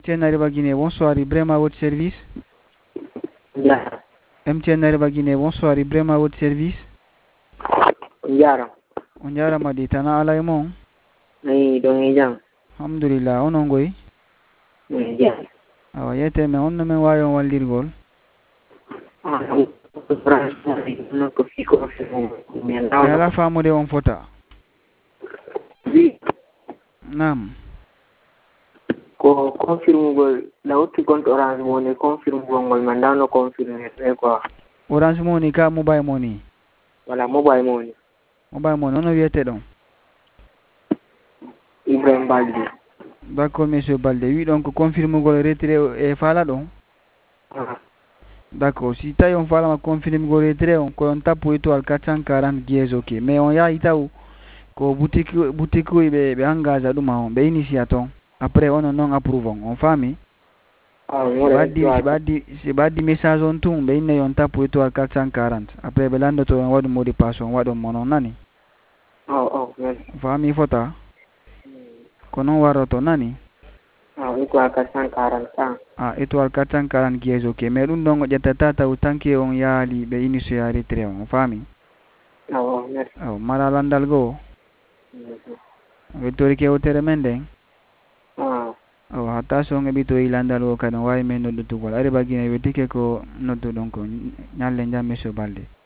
MTN Arriva Guinée, bonsoir, Ibrahima à votre service. Ndiara. MTN Arriva Guinée, bonsoir, Ibrahima à votre service. Ndiara. On jarama di tana ala e mon. Nayi don jam. Alhamdulillah, onon goy. Ndiara. Awa yete me on men wayon wallirgol. Ko fiko Me ala famude on fota. Nam. Ko confirme gol lawti compte Orange Money confirme gol man dano confirme quoi. Orange Money ka mobile money. Voilà, mobile money. Mobile money ono wiete don. Ibrahim Balde. D'accord monsieur Balde, oui donc confirme gol retrait e fala don. D'accord, si taille on fala ma confirme gol retrait on ko on tape étoile 440 dièse OK, mais on ya itaou ko boutique be engage duma on be initiaton. Après on non approuve on fami. Si badi message on tum be inne on tape étoile 440. Après be lando to on wadu modi pass on wadu monon nani. Fami fota. Kono waroto nani. Étoile 440. Étoile 440 qui OK. Mais ɗum ɗon o ƴettata taw tanke on yaali ɓe iniso yaari tre on faami. Mara landal goo. Wettori kewtere men nden. Hatta so on heɓitoyi landal goo kadi on wawi men noddutugol. Arriva Guinée wettike ko nodduɗon ko ñalle jam monsieur Balde.